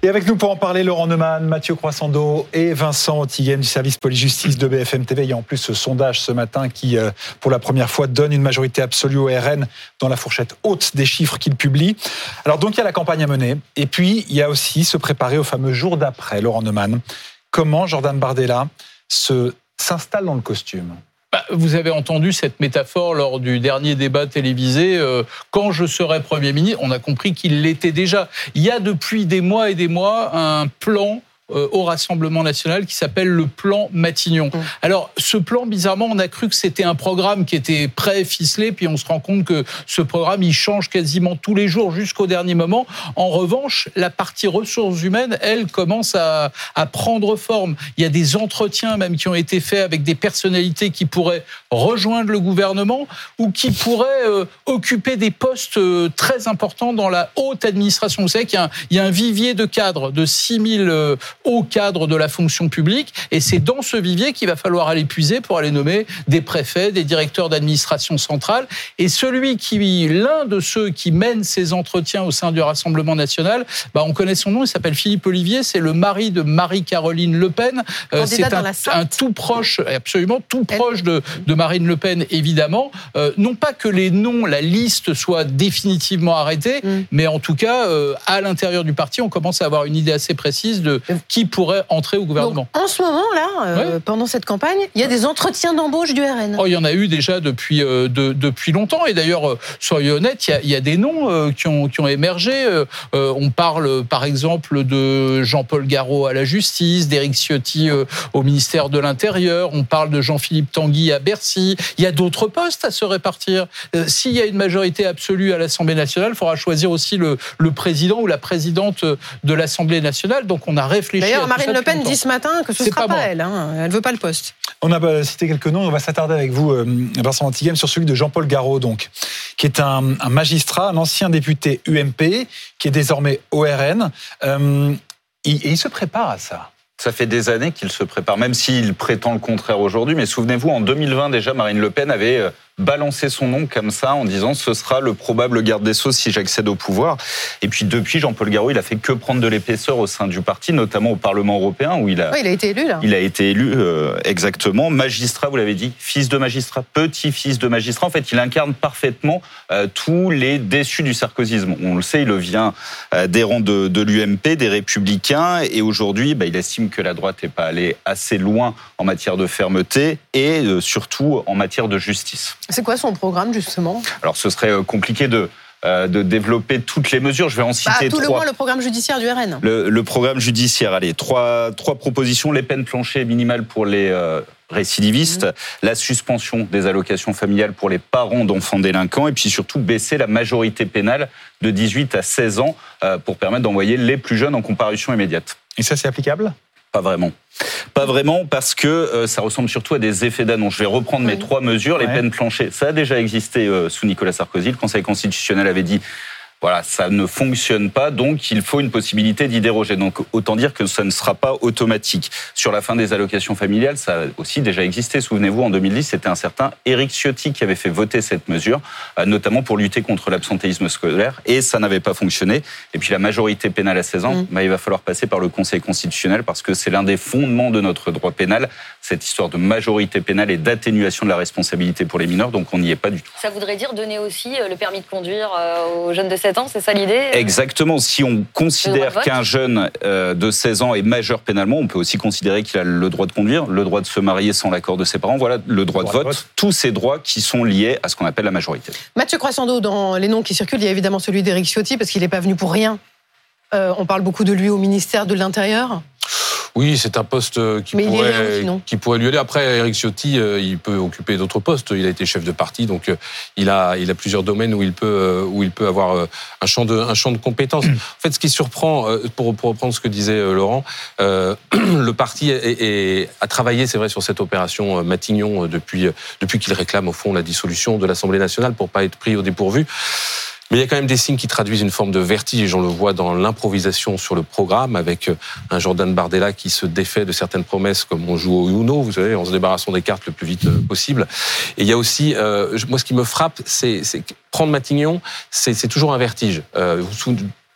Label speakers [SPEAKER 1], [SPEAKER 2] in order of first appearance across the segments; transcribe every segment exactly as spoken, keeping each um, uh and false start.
[SPEAKER 1] Et avec nous pour en parler, Laurent Neumann, Mathieu Croissando et Vincent Othiguem du service police-justice de B F M T V. Il y a en plus ce sondage ce matin qui, pour la première fois, donne une majorité absolue au R N dans la fourchette haute des chiffres qu'il publie. Alors donc, il y a la campagne à mener. Et puis, il y a aussi se préparer au fameux jour d'après, Laurent Neumann. Comment Jordan Bardella se, s'installe dans le costume ?
[SPEAKER 2] Bah, vous avez entendu cette métaphore lors du dernier débat télévisé. Euh, quand je serai Premier ministre, on a compris qu'il l'était déjà. Il y a depuis des mois et des mois un plan euh, au Rassemblement national qui s'appelle le plan Matignon. Mmh. Alors, ce plan, bizarrement, on a cru que c'était un programme qui était prêt, ficelé, puis on se rend compte que ce programme, il change quasiment tous les jours jusqu'au dernier moment. En revanche, la partie ressources humaines, elle, commence à, à prendre forme. Il y a des entretiens même qui ont été faits avec des personnalités qui pourraient rejoindre le gouvernement ou qui pourraient euh, occuper des postes euh, très importants dans la haute administration. Vous savez qu'il y a un, il y a un vivier de cadres, de six mille euh, hauts cadres de la fonction publique, et c'est dans ce vivier qu'il va falloir aller puiser pour aller nommer des préfets, des directeurs d'administration centrale. Et celui qui, l'un de ceux qui mène ces entretiens au sein du Rassemblement national, bah on connaît son nom, il s'appelle Philippe Ollivier, c'est le mari de Marie-Caroline Le Pen. Euh, c'est un, un tout proche, absolument tout proche de, de Marine Le Pen, évidemment. Euh, non pas que les noms, la liste soit définitivement arrêtée, mm. mais en tout cas, euh, à l'intérieur du parti, on commence à avoir une idée assez précise de qui pourrait entrer au gouvernement.
[SPEAKER 3] Donc, en ce moment-là, euh, ouais. pendant cette campagne, il y a des entretiens d'embauche du R N.
[SPEAKER 2] Oh, il y en a eu déjà depuis, euh, de, depuis longtemps. Et d'ailleurs, euh, soyez honnêtes, il y a, il y a des noms euh, qui, ont, qui ont émergé. Euh, on parle, par exemple, de Jean-Paul Garot à la justice, d'Éric Ciotti euh, au ministère de l'Intérieur. On parle de Jean-Philippe Tanguy à Bercy. Il y a d'autres postes à se répartir. Euh, s'il y a une majorité absolue à l'Assemblée nationale, il faudra choisir aussi le, le président ou la présidente de l'Assemblée nationale. Donc, on a réfléchi.
[SPEAKER 3] D'ailleurs,
[SPEAKER 2] à
[SPEAKER 3] Marine
[SPEAKER 2] tout ça
[SPEAKER 3] Le Pen dit ce matin que ce ne sera pas, pas elle. Hein. Elle ne veut pas le poste.
[SPEAKER 1] On a cité quelques noms. On va s'attarder avec vous, Vincent Othiguem, sur celui de Jean-Paul Garot, donc, qui est un, un magistrat, un ancien député U M P, qui est désormais au R N. Euh, et, et il se prépare à ça.
[SPEAKER 4] Ça fait des années qu'il se prépare, même s'il prétend le contraire aujourd'hui. Mais souvenez-vous, en deux mille vingt, déjà, Marine Le Pen avait balancé son nom comme ça en disant « ce sera le probable garde des Sceaux si j'accède au pouvoir ». Et puis depuis, Jean-Paul Garot, il a fait que prendre de l'épaisseur au sein du parti, notamment au Parlement européen, où il a,
[SPEAKER 3] oui, il a été élu, là.
[SPEAKER 4] Il a été élu, euh, exactement. Magistrat, vous l'avez dit, fils de magistrat, petit-fils de magistrat. En fait, il incarne parfaitement euh, tous les déçus du sarkozysme. On le sait, il vient euh, des rangs de, de l'U M P, des Républicains, et aujourd'hui, bah, il estime que la droite n'est pas allée assez loin en matière de fermeté et euh, surtout en matière de justice.
[SPEAKER 3] C'est quoi son programme, justement ?
[SPEAKER 4] Alors, ce serait compliqué de, euh, de développer toutes les mesures. Je vais en citer
[SPEAKER 3] bah, tout
[SPEAKER 4] trois.
[SPEAKER 3] le moins le programme judiciaire du R N.
[SPEAKER 4] Le, le programme judiciaire, allez, trois, trois propositions. Les peines planchers minimales pour les euh, récidivistes, mmh. la suspension des allocations familiales pour les parents d'enfants délinquants et puis surtout baisser la majorité pénale de dix-huit à seize ans euh, pour permettre d'envoyer les plus jeunes en comparution immédiate.
[SPEAKER 1] Et ça, c'est applicable ?
[SPEAKER 4] Pas vraiment. Pas vraiment parce que euh, ça ressemble surtout à des effets d'annonce. Je vais reprendre oui. mes trois mesures. Les ouais. peines planchers, ça a déjà existé euh, sous Nicolas Sarkozy. Le Conseil constitutionnel avait dit voilà, ça ne fonctionne pas, donc il faut une possibilité d'y déroger. Donc autant dire que ça ne sera pas automatique. Sur la fin des allocations familiales, ça a aussi déjà existé. Souvenez-vous, en deux mille dix, c'était un certain Éric Ciotti qui avait fait voter cette mesure, notamment pour lutter contre l'absentéisme scolaire, et ça n'avait pas fonctionné. Et puis la majorité pénale à seize ans, mmh. bah, il va falloir passer par le Conseil constitutionnel parce que c'est l'un des fondements de notre droit pénal, cette histoire de majorité pénale et d'atténuation de la responsabilité pour les mineurs, donc on n'y est pas du tout.
[SPEAKER 5] Ça voudrait dire donner aussi le permis de conduire aux jeunes de seize ans, c'est ça l'idée ?
[SPEAKER 4] Exactement. Si on considère qu'un jeune de seize ans est majeur pénalement, on peut aussi considérer qu'il a le droit de conduire, le droit de se marier sans l'accord de ses parents, voilà, le droit, le droit de, vote, de vote, tous ces droits qui sont liés à ce qu'on appelle la majorité.
[SPEAKER 3] Mathieu Croissando, dans les noms qui circulent, il y a évidemment celui d'Éric Ciotti, parce qu'il n'est pas venu pour rien. Euh, on parle beaucoup de lui au ministère de l'Intérieur.
[SPEAKER 6] Oui, c'est un poste qui, pourrait, qui pourrait lui aller. Après, Éric Ciotti, il peut occuper d'autres postes. Il a été chef de parti, donc il a, il a plusieurs domaines où il peut, où il peut avoir un champ de, un champ de compétences. En fait, ce qui surprend, pour, pour reprendre ce que disait Laurent, euh, le parti est, est, a travaillé, c'est vrai, sur cette opération Matignon depuis, depuis qu'il réclame, au fond, la dissolution de l'Assemblée nationale pour pas être pris au dépourvu. Mais il y a quand même des signes qui traduisent une forme de vertige, et on le voit dans l'improvisation sur le programme, avec un Jordan Bardella qui se défait de certaines promesses, comme on joue au Uno, vous savez, en se débarrassant des cartes le plus vite possible. Et il y a aussi, euh, moi ce qui me frappe, c'est, c'est prendre Matignon, c'est, c'est toujours un vertige. Euh,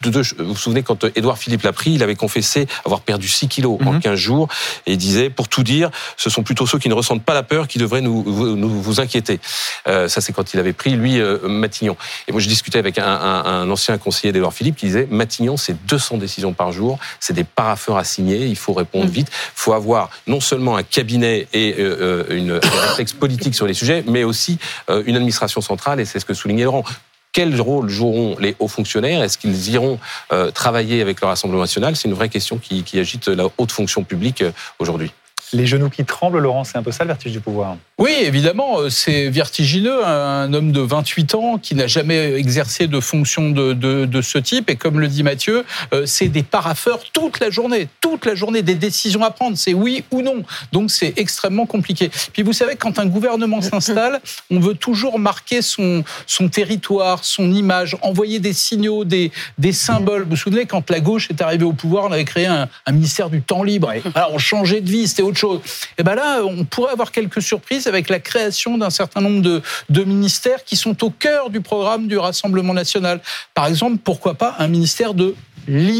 [SPEAKER 6] deux, vous vous souvenez, quand Édouard Philippe l'a pris, il avait confessé avoir perdu six kilos mm-hmm. en quinze jours, et il disait, pour tout dire, ce sont plutôt ceux qui ne ressentent pas la peur qui devraient nous, nous vous inquiéter. Euh, ça, c'est quand il avait pris, lui, euh, Matignon. Et moi, je discutais avec un, un, un ancien conseiller d'Édouard Philippe qui disait, Matignon, c'est deux cents décisions par jour, c'est des parapheurs à signer, il faut répondre mm-hmm. vite, il faut avoir non seulement un cabinet et euh, une, un réflexe politique sur les sujets, mais aussi euh, une administration centrale, et c'est ce que soulignait Laurent. Quel rôle joueront les hauts fonctionnaires ? Est-ce qu'ils iront euh, travailler avec le Rassemblement national ? C'est une vraie question qui, qui agite la haute fonction publique euh, aujourd'hui.
[SPEAKER 1] Les genoux qui tremblent, Laurent, c'est un peu ça le vertige du pouvoir.
[SPEAKER 2] Oui, évidemment, c'est vertigineux. Un homme de vingt-huit ans qui n'a jamais exercé de fonction de, de, de ce type. Et comme le dit Mathieu, c'est des parapheurs toute la journée. Toute la journée, des décisions à prendre. C'est oui ou non. Donc c'est extrêmement compliqué. Puis vous savez, quand un gouvernement s'installe, on veut toujours marquer son, son territoire, son image, envoyer des signaux, des, des symboles. Vous vous souvenez, quand la gauche est arrivée au pouvoir, on avait créé un, un ministère du temps libre. Alors on changeait de vie, c'était autre chose. Et ben là, on pourrait avoir quelques surprises avec la création d'un certain nombre de, de ministères qui sont au cœur du programme du Rassemblement national. Par exemple, pourquoi pas un ministère de l'immigration ?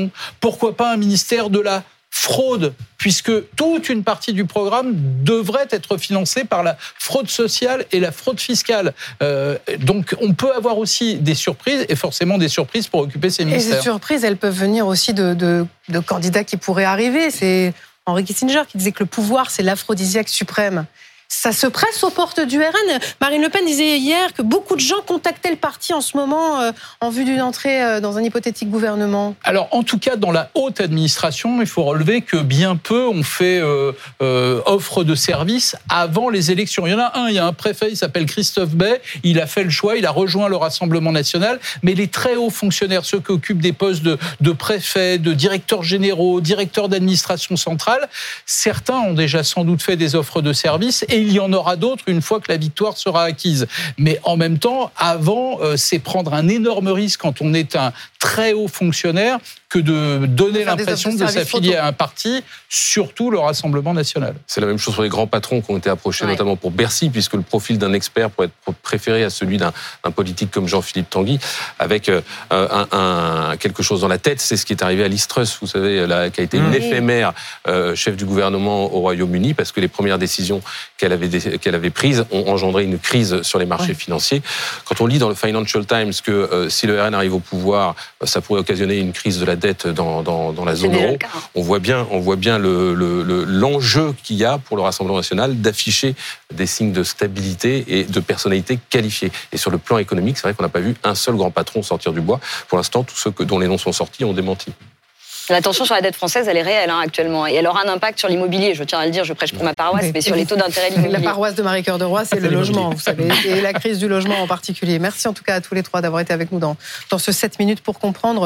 [SPEAKER 2] Pourquoi pas un ministère de la fraude ? Puisque toute une partie du programme devrait être financée par la fraude sociale et la fraude fiscale. Euh, donc on peut avoir aussi des surprises, et forcément des surprises pour occuper ces ministères.
[SPEAKER 3] Et ces surprises, elles peuvent venir aussi de, de, de candidats qui pourraient arriver. C'est Henry Kissinger qui disait que le pouvoir, c'est l'aphrodisiaque suprême. Ça se presse aux portes du R N. Marine Le Pen disait hier que beaucoup de gens contactaient le parti en ce moment euh, en vue d'une entrée euh, dans un hypothétique gouvernement.
[SPEAKER 2] Alors, en tout cas, dans la haute administration, il faut relever que bien peu ont fait euh, euh, offre de service avant les élections. Il y en a un, il y a un préfet, il s'appelle Christophe Bay, il a fait le choix, il a rejoint le Rassemblement national, mais les très hauts fonctionnaires, ceux qui occupent des postes de, de préfets, de directeurs généraux, directeurs d'administration centrale, certains ont déjà sans doute fait des offres de service, et il y en aura d'autres une fois que la victoire sera acquise. Mais en même temps, avant, euh, c'est prendre un énorme risque quand on est un très haut fonctionnaire que de donner l'impression de s'affilier à un parti, surtout le Rassemblement national.
[SPEAKER 6] C'est la même chose pour les grands patrons qui ont été approchés, ouais. notamment pour Bercy, puisque le profil d'un expert pourrait être préféré à celui d'un, d'un politique comme Jean-Philippe Tanguy, avec euh, un, un, quelque chose dans la tête. C'est ce qui est arrivé à Liz Truss, vous savez, là, qui a été une oui. éphémère euh, chef du gouvernement au Royaume-Uni, parce que les premières décisions qu'elle avait, qu'elle avait prises ont engendré une crise sur les marchés ouais. financiers. Quand on lit dans le Financial Times que euh, si le R N arrive au pouvoir, ça pourrait occasionner une crise de la dette dans, dans, dans la zone euro. On voit bien, on voit bien le, le, le, l'enjeu qu'il y a pour le Rassemblement national d'afficher des signes de stabilité et de personnalité qualifiée. Et sur le plan économique, c'est vrai qu'on n'a pas vu un seul grand patron sortir du bois. Pour l'instant, tous ceux que, dont les noms sont sortis ont démenti.
[SPEAKER 5] La tension sur la dette française, elle est réelle hein, actuellement. Et elle aura un impact sur l'immobilier. Je tiens à le dire, je prêche pour ma paroisse, mais sur les taux d'intérêt de l'immobilier.
[SPEAKER 3] La paroisse de Marie-Cœur de Roy, c'est le logement, vous savez, et la crise du logement en particulier. Merci en tout cas à tous les trois d'avoir été avec nous dans, dans ce sept minutes pour comprendre.